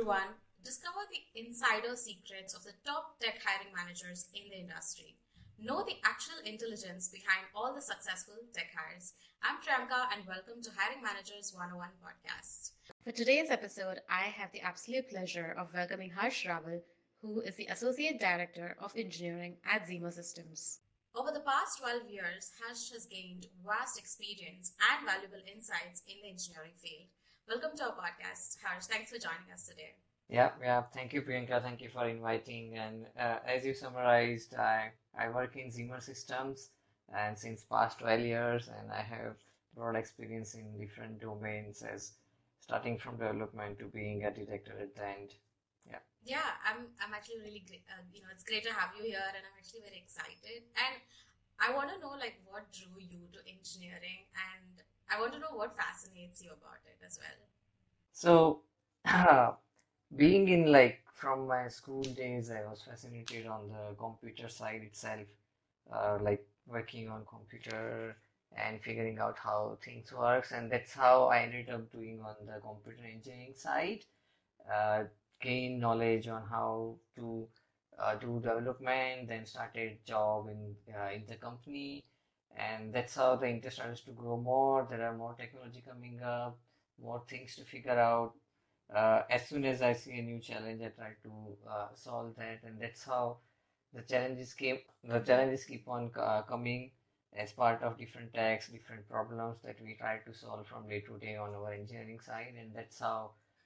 everyone. Discover the insider secrets of the top tech hiring managers in the industry. Know the actual intelligence behind all the successful tech hires. I'm Priyanka and welcome to Hiring Managers 101 podcast. For today's episode, I have the absolute pleasure of welcoming Harsh Rawal, who is the Associate Director of Engineering at Zima Systems. Over the past 12 years, Harsh has gained vast experience and valuable insights in the engineering field. Welcome to our podcast, Harsh. Thanks for joining us today. Yeah. Thank you, Priyanka. Thank you for inviting. And as you summarized, I work in Zimmer Systems and since past 12 years, and I have broad experience in different domains as starting from development to being a director at the end. Yeah. Yeah, I'm actually really great. It's great to have you here, and I'm actually very excited. And I want to know like what drew you to engineering, and I want to know what fascinates you about it as well. So, being in from my school days, I was fascinated on the computer side itself, like working on computer and figuring out how things works, and that's how I ended up doing on the computer engineering side. Uh, gain knowledge on how to do development, then started job in the company, and that's how the interest starts to grow more. There are more technology coming up, more things to figure out. As soon as I see a new challenge, I try to solve that, and that's how the challenges came. The challenges keep on coming as part of different tasks, different problems that we try to solve from day to day on our engineering side, and that's how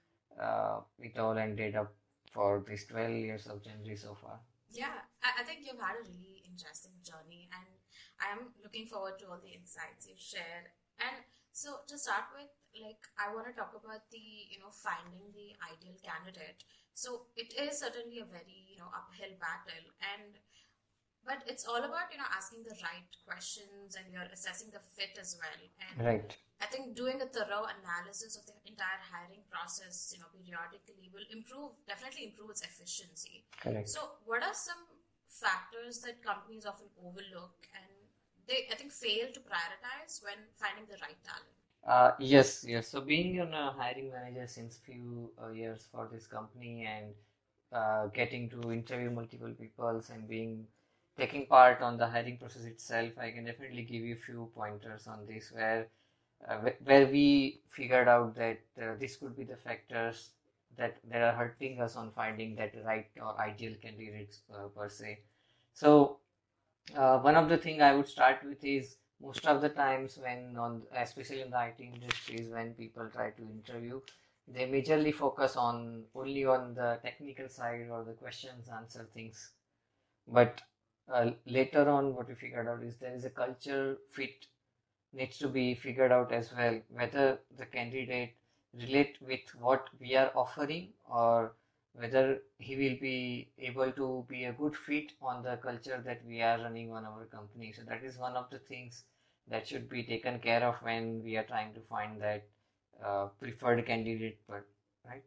it all ended up for these 12 years of journey so far. Yeah, I think you've had a really interesting journey, and I am looking forward to all the insights you shared. And so, to start with, like, I want to talk about finding the ideal candidate. So, it is certainly a very, uphill battle, and but it's all about, asking the right questions and you're assessing the fit as well. And Right. I think doing a thorough analysis of the entire hiring process, periodically will definitely improve its efficiency. Correct. So, what are some factors that companies often overlook and they, I think, fail to prioritize when finding the right talent? Yes. So being a hiring manager since few years for this company and getting to interview multiple peoples and being taking part on the hiring process itself, I can definitely give you a few pointers on this where we figured out that this could be the factors that are hurting us on finding that right or ideal candidates per se. So one of the thing I would start with is most of the times when especially in the IT industries, when people try to interview, they majorly focus on only on the technical side or the questions answer things. But later on, what we figured out is there is a culture fit needs to be figured out as well, whether the candidate relate with what we are offering or whether he will be able to be a good fit on the culture that we are running on our company. So that is one of the things that should be taken care of when we are trying to find that preferred candidate, but right.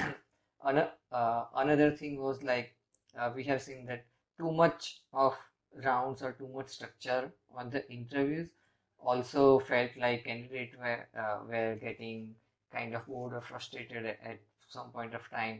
Another thing was we have seen that too much of rounds or too much structure on the interviews also felt like candidates were getting kind of bored or frustrated at some point of time.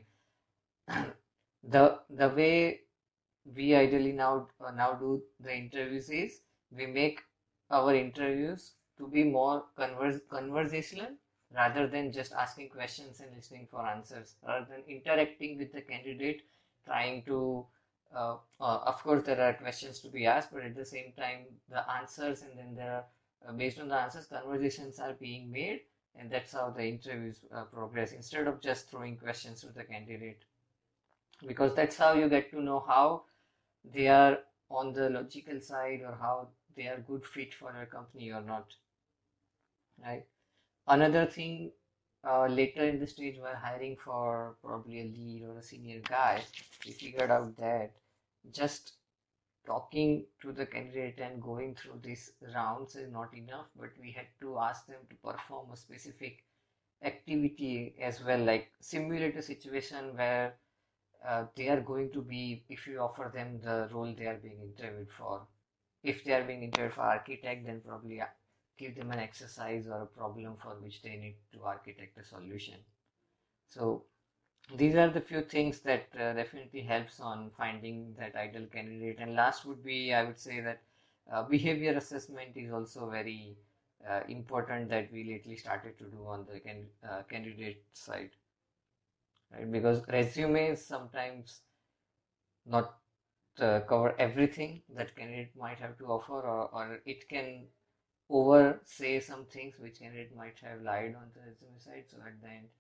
The way we ideally now do the interviews is we make our interviews to be more conversational rather than just asking questions and listening for answers, rather than interacting with the candidate, trying to of course there are questions to be asked, but at the same time the answers, and then there are based on the answers conversations are being made, and that's how the interviews progress instead of just throwing questions to the candidate, because that's how you get to know how they are on the logical side or how they are good fit for your company or not, right? Another thing, later in the stage while hiring for probably a lead or a senior guy, we figured out that just talking to the candidate and going through these rounds is not enough, but we had to ask them to perform a specific activity as well, like simulate a situation where they are going to be, if you offer them the role they are being interviewed for. If they are being interviewed for architect, then probably give them an exercise or a problem for which they need to architect a solution. So these are the few things that definitely helps on finding that ideal candidate. And last would be, I would say that behavior assessment is also very important that we lately started to do on the candidate side, right? Because resumes sometimes not cover everything that candidate might have to offer, or it can over say some things which candidate might have lied on the resume side. So at the end,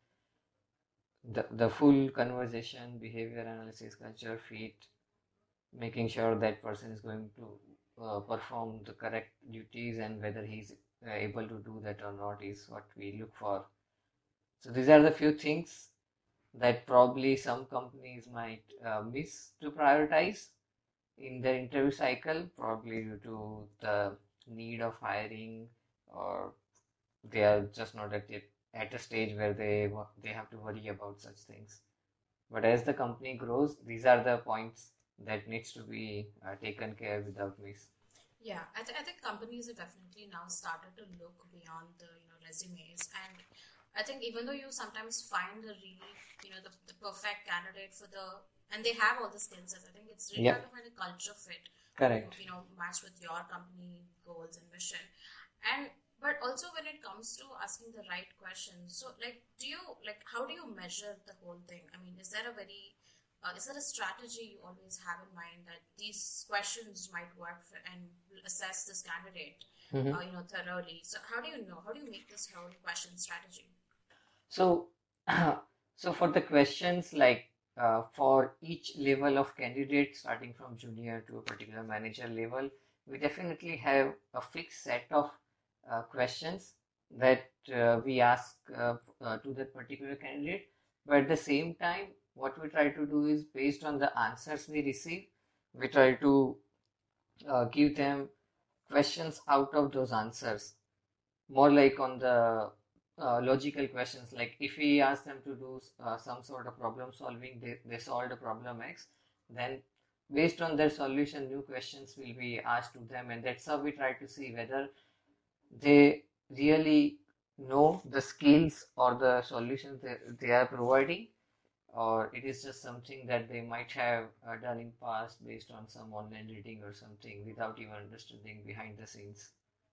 the full conversation, behavior analysis, culture fit, making sure that person is going to perform the correct duties and whether he's able to do that or not is what we look for. So these are the few things that probably some companies might miss to prioritize in their interview cycle, probably due to the need of hiring, or they are just not at a stage where they have to worry about such things. But as the company grows, these are the points that needs to be taken care without miss. Yeah, I think companies have definitely now started to look beyond the resumes, and I think even though you sometimes find the really the perfect candidate for the and they have all the skill sets, I think it's really hard Yep, to find a culture fit who correct. match with your company goals and mission. And but also when it comes to asking the right questions, so like do you like how do you measure the whole thing? I mean, is there a strategy you always have in mind that these questions might work for and will assess this candidate, Mhm. thoroughly? So how do you know? How do you make this whole question strategy? So, so for the questions, like for each level of candidate, starting from junior to a particular manager level, we definitely have a fixed set of questions that we ask to that particular candidate. But at the same time, what we try to do is based on the answers we receive, we try to give them questions out of those answers, more like on the logical questions. Like if we ask them to do some sort of problem solving, they solved a problem X, then based on their solution, new questions will be asked to them, and that's how we try to see whether they really know the skills or the solutions they are providing, or it is just something that they might have done in past based on some online reading or something without even understanding behind the scenes.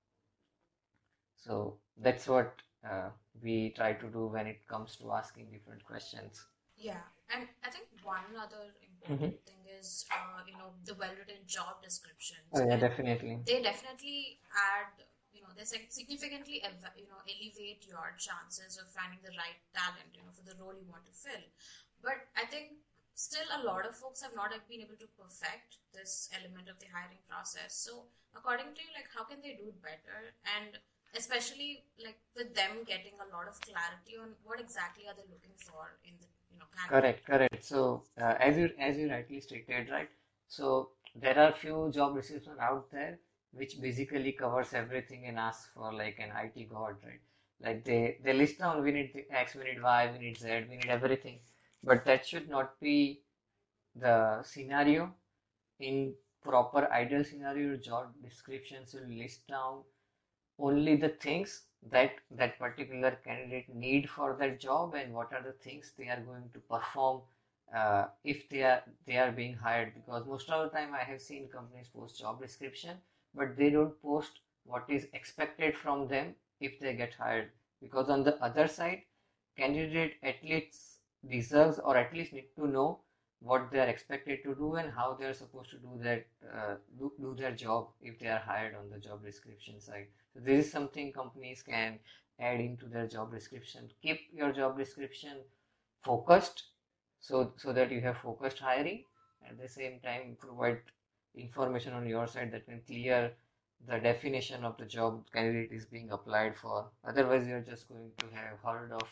So that's what we try to do when it comes to asking different questions. Yeah, and I think one other Hmm. important thing is, the well-written job descriptions, Oh yeah, and definitely. they definitely add, they significantly, elevate your chances of finding the right talent, for the role you want to fill. But I think still a lot of folks have not been able to perfect this element of the hiring process. So according to you, like, how can they do it better? And especially like with them getting a lot of clarity on what exactly are they looking for in the candidate. Correct, correct. So as you rightly stated, right? So there are few job descriptions out there which basically covers everything and asks for like an IT god, right? Like they list down we need the X, we need Y, we need Z, we need everything. But that should not be the scenario. In proper ideal scenario, job descriptions will list down only the things that that particular candidate need for that job, and what are the things they are going to perform if they are being hired. Because most of the time I have seen companies post job description, but they don't post what is expected from them if they get hired. Because on the other side, candidate at least deserves, or at least need to know what they are expected to do and how they are supposed to do that do their job if they are hired on the job description side. So this is something companies can add into their job description. Keep your job description focused, so that you have focused hiring. At the same time, provide information on your side that can clear the definition of the job candidate is being applied for. Otherwise, you're just going to have horde of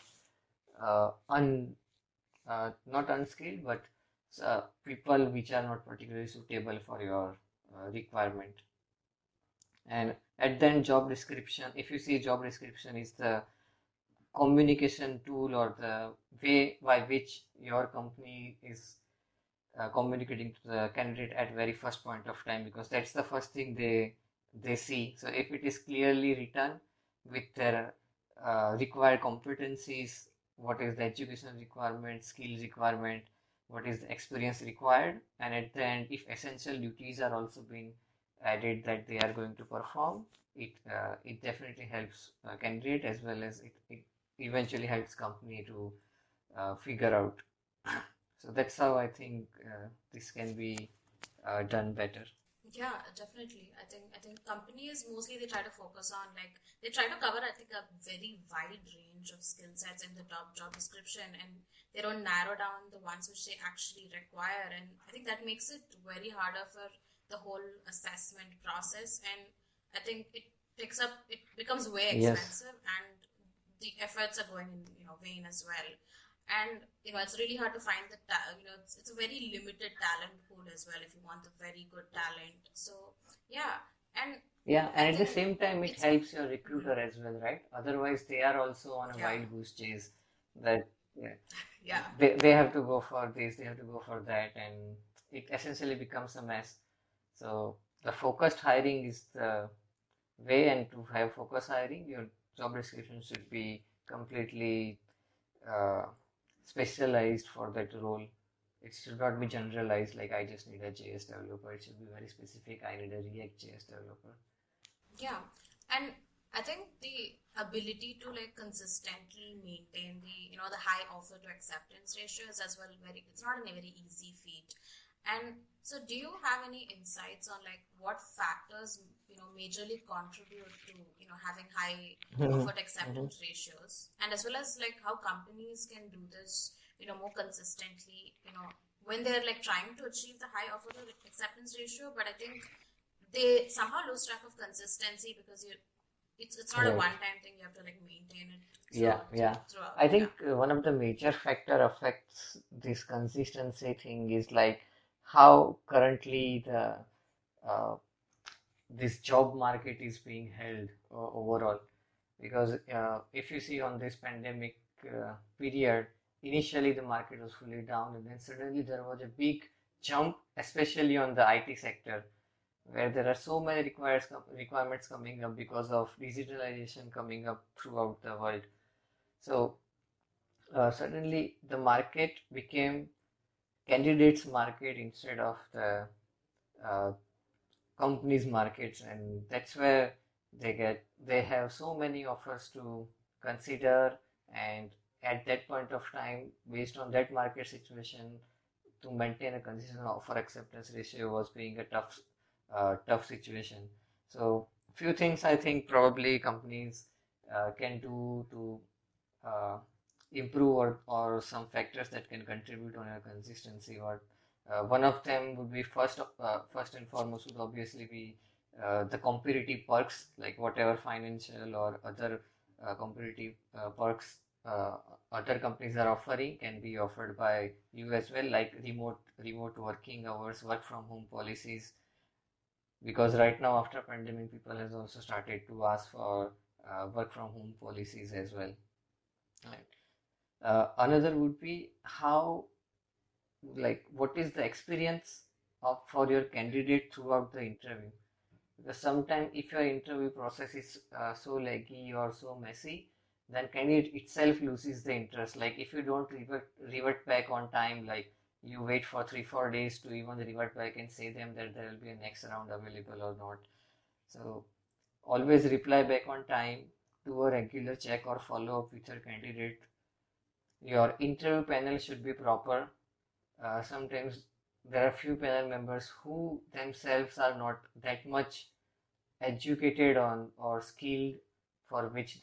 un not unskilled, but people which are not particularly suitable for your requirement. And at the end, job description, if you see job description is the communication tool or the way by which your company is communicating to the candidate at very first point of time, because that's the first thing they see. So if it is clearly written with their required competencies, what is the education requirement, skill requirement, what is the experience required, and at the end, if essential duties are also being added that they are going to perform, it definitely helps candidate as well as it eventually helps company to figure out. So that's how I think this can be done better. Yeah, definitely. I think companies mostly they try to focus on like they try to cover I think a very wide range of skill sets in the top job description, and they don't narrow down the ones which they actually require, and I think that makes it very harder for the whole assessment process, and I think it becomes way Yes. expensive, and the efforts are going in vain as well. And it's really hard to find it's a very limited talent pool as well if you want the very good talent. So yeah, and Yeah, I and at the think same time, it it's helps your mhm, recruiter as well, right? Otherwise, they are also on a yeah, wild goose chase that yeah, yeah, they have to go for this, they have to go for that, and it essentially becomes a mess. So the focused hiring is the way, and to have focused hiring, your job description should be completely uh, specialized for that role. It should not be generalized like I just need a JS developer. It should be very specific. I need a React JS developer. yeah. And I think the ability to like consistently maintain the high offer to acceptance ratio is as well very, it's not a very easy feat. And so do you have any insights on like what factors majorly contribute to having high Mhm, offer to mhm. acceptance ratios, and as well as like how companies can do this more consistently when they're like trying to achieve the high offer to acceptance ratio, but I think they somehow lose track of consistency because it's not a Right. one time thing. You have to like maintain it Yeah, yeah. throughout. I Yeah. think one of the major factor affects this consistency thing is like how currently the uh, this job market is being held overall. Because if you see on this pandemic period, initially the market was fully down, and then suddenly there was a big jump, especially on the IT sector, where there are so many requirements coming up because of digitalization coming up throughout the world. So suddenly the market became candidates market instead of the uh, companies markets, and that's where they have so many offers to consider, and at that point of time, based on that market situation, to maintain a consistent offer acceptance ratio was being a tough situation. So few things I think probably companies can do to uh, improve, or some factors that can contribute on your consistency. Or one of them would be first and foremost would obviously be the competitive perks, like whatever financial or other competitive perks uh, other companies are offering can be offered by you as well, like remote working hours, work from home policies. Because right now after pandemic, people has also started to ask for work from home policies as well. Right. Another would be how, like, what is the experience of for your candidate throughout the interview? Because sometimes if your interview process is so laggy or so messy, then candidate itself loses the interest. Like if you don't revert back on time, like you wait for 3 4 days to even revert back and say them that there will be a next round available or not. So always reply back on time, do a regular check or follow up with your candidate. Your interview panel should be proper. Sometimes there are few panel members who themselves are not that much educated on or skilled for which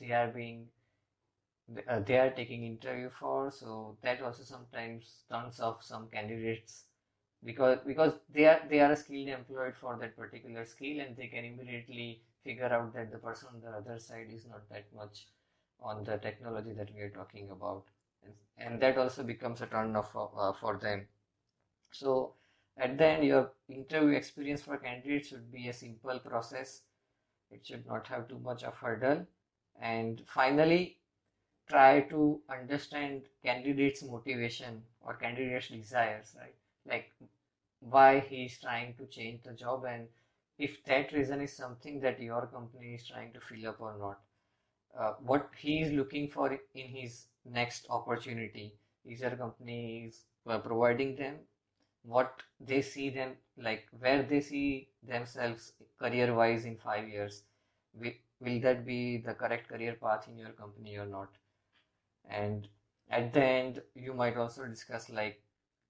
they are taking interview for. So that also sometimes turns off some candidates, because they are skilled employed for that particular skill, and they can immediately figure out that the person on the other side is not that much on the technology that we are talking about, and that also becomes a turn off for them. So at the end, your interview experience for candidates should be a simple process. It should not have too much of hurdle. And finally, try to understand candidates' motivation or candidates' desires, right? Like why he is trying to change the job, and if that reason is something that your company is trying to fill up or not. What he is looking for in his next opportunity? Is your company is providing them what they see them, like where they see themselves career wise in 5 years? Will that be the correct career path in your company or not? And at the end, you might also discuss like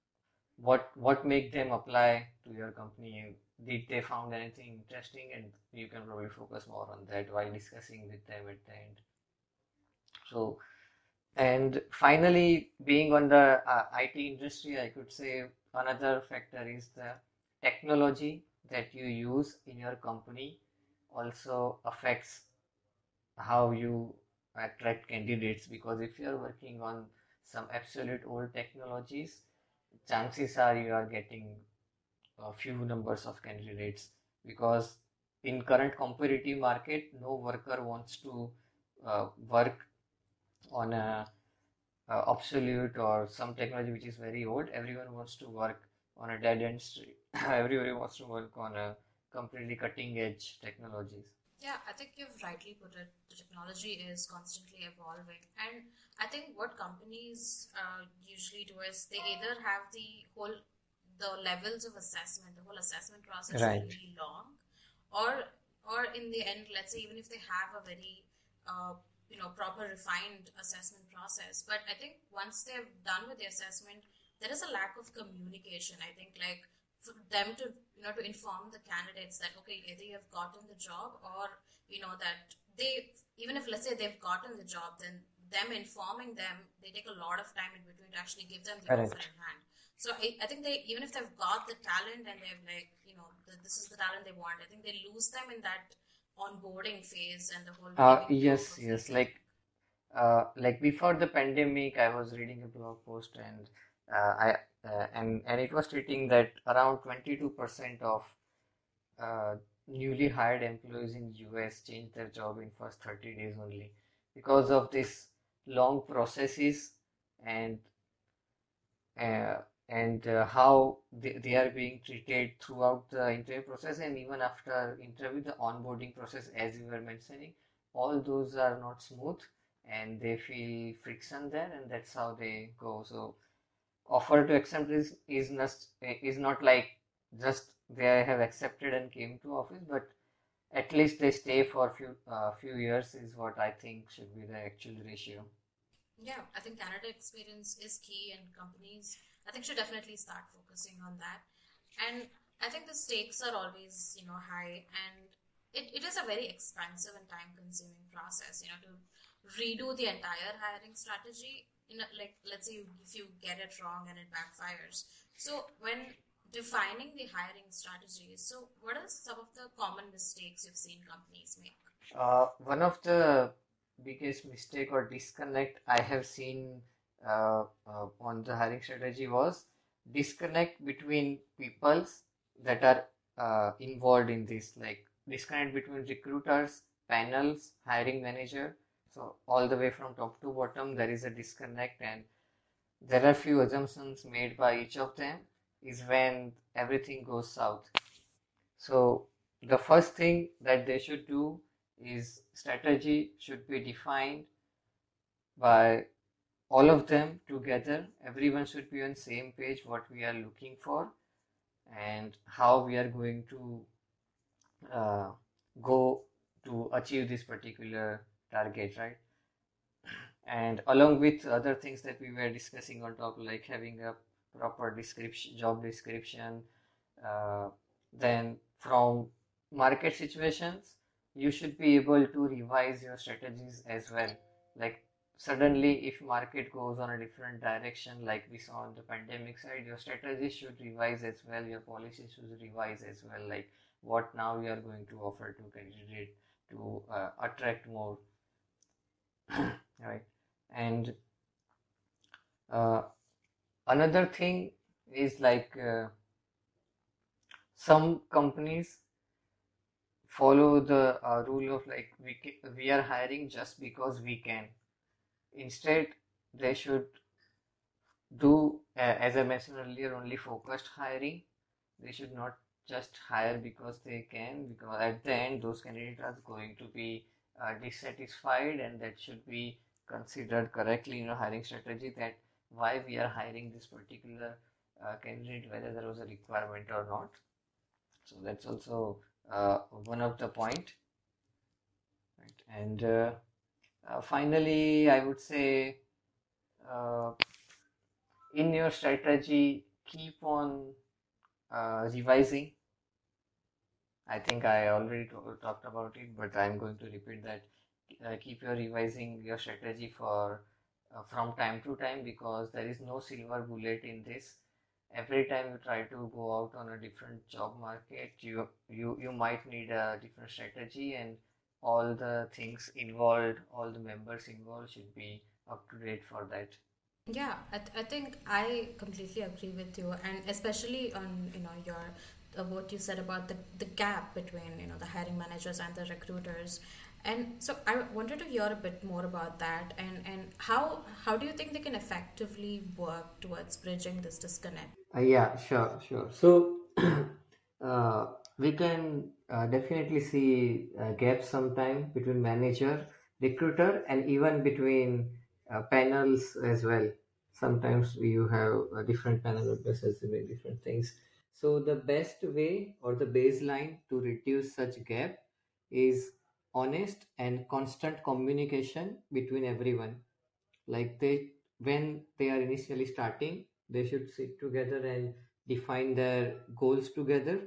what make them apply to your company. Did they found anything interesting? And you can probably focus more on that while discussing with them at the end. So, and finally, being on the IT industry, I could say another factor is the technology that you use in your company also affects how you attract candidates, because if you are working on some absolute old technologies, chances are you are getting a few numbers of candidates, because in current competitive market, no worker wants to work on a obsolete or some technology which is very old. Everyone wants to work on a dead end street. Everybody wants to work on a completely cutting edge technologies. Yeah, I think you've rightly put it. The technology is constantly evolving, and I think what companies usually do is they either have the levels of assessment, the whole assessment process is Right. really long, or in the end, let's say even if they have a very proper refined assessment process, but I think once they're done with the assessment, there is a lack of communication. I think like for them to to inform the candidates that okay, either you have gotten the job, or that they, even if let's say they've gotten the job, then them informing them, they take a lot of time in between to actually give them the offer Correct. in hand. So I think they, even if they've got the talent and they've like this is the talent they want, I think they lose them in that onboarding phase and the whole giving the offer Yes, phase, I think. like before the pandemic, I was reading a blog post, and I and it was stating that around 22% of uh, newly hired employees in US changed their job in first 30 days only, because of this long processes, and uh, how they are being treated throughout the interview process, and even after interview, the onboarding process, as you were mentioning, all those are not smooth, and they feel friction there, and that's how they go. So offer to accept is not like just they have accepted and came to office, but at least they stay for few years is what I think should be the actual ratio. Yeah, I think Canada experience is key, and companies, I think, should definitely start focusing on that. And I think the stakes are always, high, and it is a very expensive and time consuming process, to redo the entire hiring strategy. Like, let's say if you get it wrong and it backfires. So, when defining the hiring strategies, so what are some of the common mistakes you've seen companies make? One of the biggest mistake or disconnect I have seen on the hiring strategy was disconnect between peoples that are involved in this, like disconnect between recruiters, panels, hiring manager. So all the way from top to bottom, there is a disconnect, and there are few assumptions made by each of them is when everything goes south. So the first thing that they should do is strategy should be defined by all of them together. Everyone should be on same page what we are looking for and how we are going to uh, go to achieve this particular target, right? And along with other things that we were discussing on top, like having a proper description, job description, uh, then from market situations, you should be able to revise your strategies as well. Like suddenly, if market goes on a different direction, like we saw on the pandemic side, your strategy should revise as well. Your policy should revise as well. Like what now you are going to offer to candidate to attract more, right? And uh, another thing is like some companies follow the rule of like we are hiring just because we can. Instead, they should do, as I mentioned earlier, only focused hiring. They should not just hire because they can, because at the end, those candidates are going to be dissatisfied, and that should be considered correctly in your hiring strategy, that why we are hiring this particular candidate, whether there was a requirement or not. So that's also one of the point, right? And finally, I would say uh, in your strategy, keep on revising. I think I already talked about it, but I'm going to repeat that. Keep your revising your strategy for from time to time, because there is no silver bullet in this. Every time you try to go out on a different job market, you might need a different strategy, and all the things involved, all the members involved should be up to date for that. Yeah, I think I completely agree with you, and especially on your what you said about the gap between the hiring managers and the recruiters, and so I wanted to hear a bit more about that, and how do you think they can effectively work towards bridging this disconnect? Yeah, sure, sure. So uh, we can definitely see gaps sometime between manager, recruiter, and even between panels as well. Sometimes you have a different panel members doing different things. So the best way or the baseline to reduce such gap is honest and constant communication between everyone. Like when they are initially starting, they should sit together and define their goals together.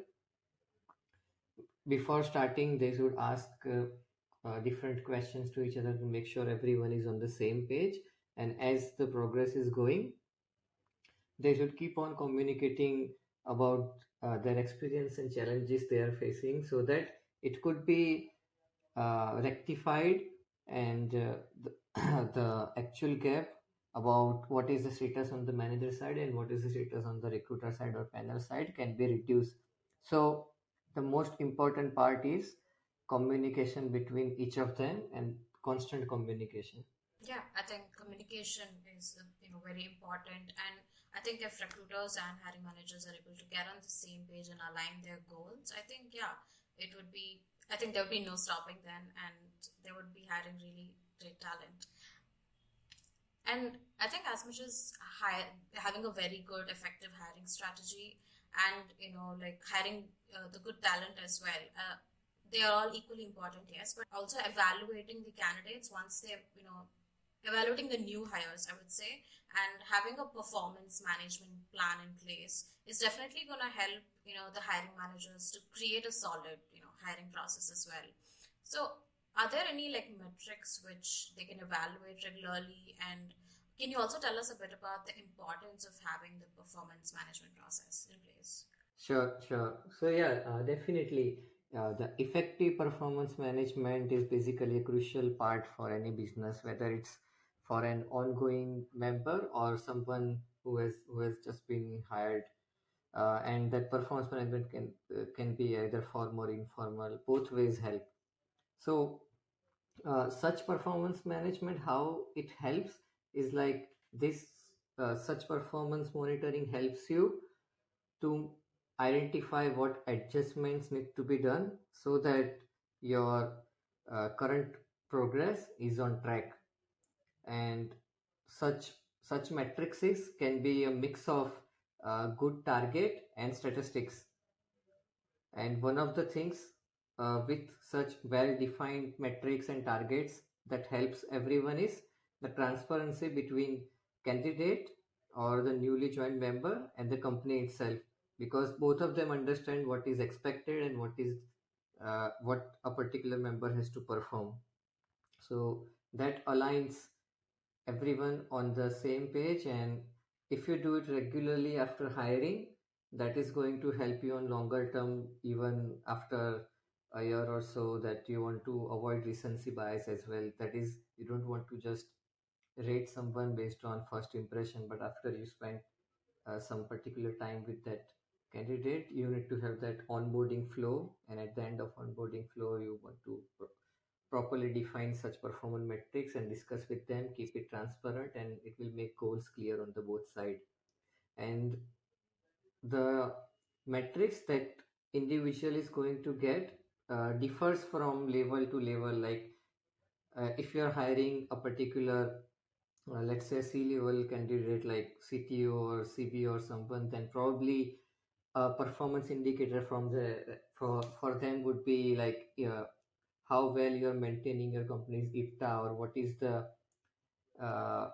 Before starting, they should ask different questions to each other to make sure everyone is on the same page. And as the progress is going, they should keep on communicating about their experience and challenges they are facing, so that it could be rectified, and the, the actual gap about what is the status on the manager side and what is the status on the recruiter side or panel side can be reduced. So the most important part is communication between each of them, and constant communication. Yeah, I think communication is very important, and I think if recruiters and hiring managers are able to get on the same page and align their goals, I think yeah, it would be. I think there would be no stopping then, and they would be hiring really great talent. And I think as much as having a very good, effective hiring strategy, and like hiring the good talent as well, they are all equally important, yes. But also evaluating the candidates once they've evaluating the new hires, I would say, and having a performance management plan in place is definitely going to help the hiring managers to create a solid hiring process as well. So are there any like metrics which they can evaluate regularly, and can you also tell us a bit about the importance of having the performance management process in place? Sure, sure. So yeah, definitely. The effective performance management is basically a crucial part for any business, whether it's for an ongoing member or someone who has just been hired. And that performance management can be either formal or informal. Both ways help. So such performance management, how it helps is like this. Such performance monitoring helps you to identify what adjustments need to be done, so that your current progress is on track. And such matrices can be a mix of good target and statistics. And one of the things with such well defined metrics and targets that helps everyone is the transparency between candidate or the newly joined member and the company itself, because both of them understand what is expected and what a particular member has to perform. So that aligns everyone on the same page, and if you do it regularly after hiring, that is going to help you on longer term, even after a year or so, that you want to avoid recency bias as well. That is, you don't want to just rate someone based on first impression, but after you spend some particular time with that candidate, you need to have that onboarding flow, and at the end of onboarding flow, you want to properly define such performance metrics and discuss with them, keep it transparent, and it will make goals clear on the both side. And the metrics that individual is going to get differs from level to level. Like if you're hiring a particular, let's say, C-level candidate like CTO or CBO or someone, then probably a performance indicator from for them would be like how well you're maintaining your company's IPTA, or what is the uh,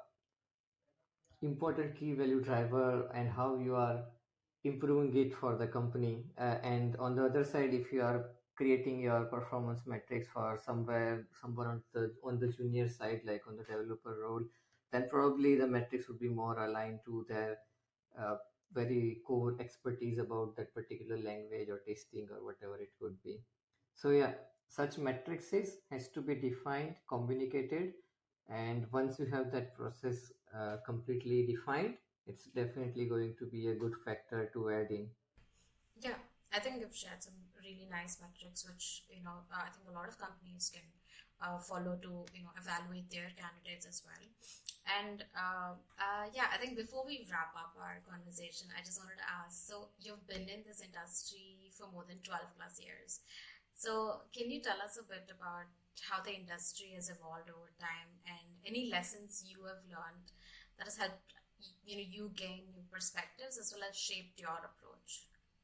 important key value driver and how you are improving it for the company. And on the other side, if you are creating your performance metrics for someone on the junior side, like on the developer role, then probably the metrics would be more aligned to their uh, very core expertise about that particular language or testing or whatever it could be. So yeah, such matrices has to be defined, communicated, and once you have that process completely defined, it's definitely going to be a good factor to add in. Yeah, I think you've shared some really nice metrics, which I think a lot of companies can follow to evaluate their candidates as well. And yeah, I think before we wrap up our conversation, I just wanted to ask. So you've been in this industry for more than 12 plus years. So can you tell us a bit about how the industry has evolved over time and any lessons you have learned that has helped you gain new perspectives as well as shaped your approach?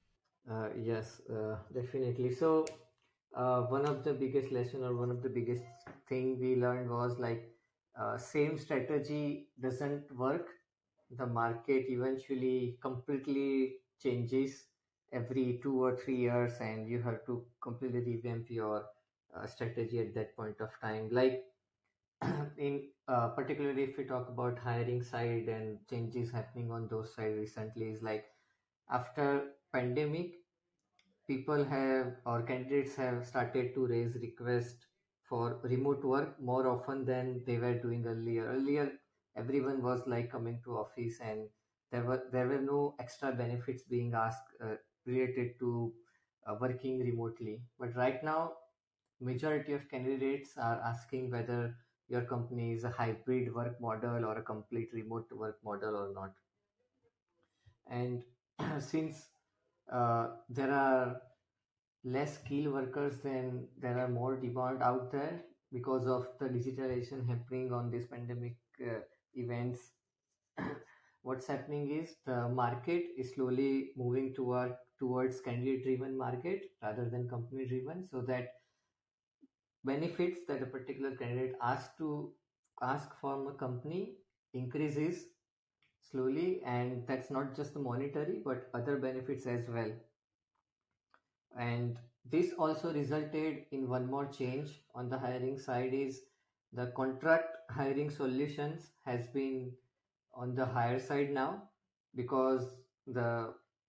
Yes, definitely. So, one of the biggest lesson or one of the biggest thing we learned was like same strategy doesn't work. The market eventually completely changes every 2 or 3 years, and you have to completely revamp your strategy at that point of time. Like in particularly if we talk about hiring side and changes happening on those side recently, is like after pandemic, people have or candidates have started to raise requests for remote work more often than they were doing earlier. Earlier, everyone was like coming to office, and there were no extra benefits being asked related to working remotely. But right now, majority of candidates are asking whether your company is a hybrid work model or a complete remote work model or not. And since there are less skilled workers, then there are more demand out there because of the digitalization happening on this pandemic events. What's happening is the market is slowly moving towards candidate driven market rather than company driven, so that benefits that a particular candidate ask from a company increases slowly, and that's not just the monetary but other benefits as well. And this also resulted in one more change on the hiring side, is the contract hiring solutions has been on the higher side now, because the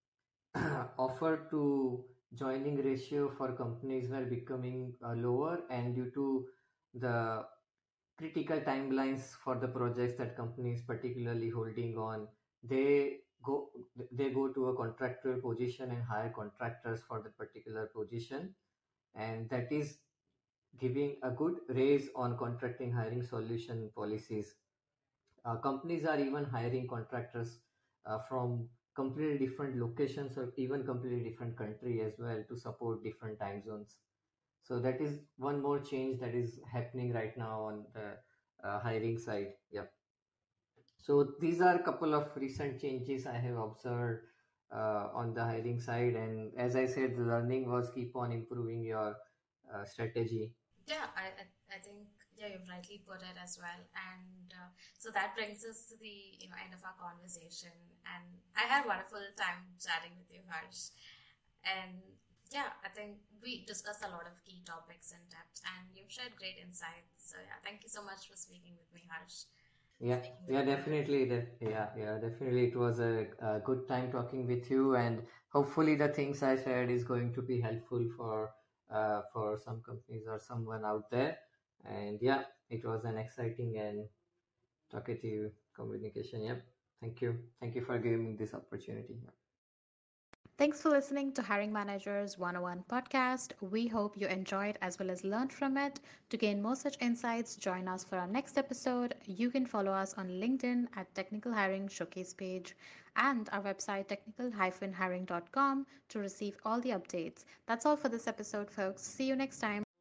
offer to joining ratio for companies were becoming lower, and due to the critical timelines for the projects that companies particularly holding on, they go they go to a contractual position and hire contractors for the particular position, and that is giving a good raise on contracting hiring solution policies. Companies are even hiring contractors from completely different locations or even completely different country as well to support different time zones. So that is one more change that is happening right now on the hiring side. Yeah. So these are a couple of recent changes I have observed on the hiring side, and as I said, the learning was keep on improving your strategy. Yeah, I think yeah, you've rightly put it as well. And so that brings us to the end of our conversation. And I had a wonderful time chatting with you, Harsh. And yeah, I think we discussed a lot of key topics in depth, and you've shared great insights. So yeah, thank you so much for speaking with me, Harsh. Yeah, Speaking with yeah, me. definitely. Yeah, definitely. It was a good time talking with you, and hopefully, the things I shared is going to be helpful for some companies or someone out there. And yeah, it was an exciting and talkative communication. Yep. Thank you. Thank you for giving me this opportunity. Yep. Thanks for listening to Hiring Managers 101 podcast. We hope you enjoyed as well as learned from it. To gain more such insights, join us for our next episode. You can follow us on LinkedIn at Technical Hiring Showcase page and our website technical-hiring.com to receive all the updates. That's all for this episode, folks. See you next time.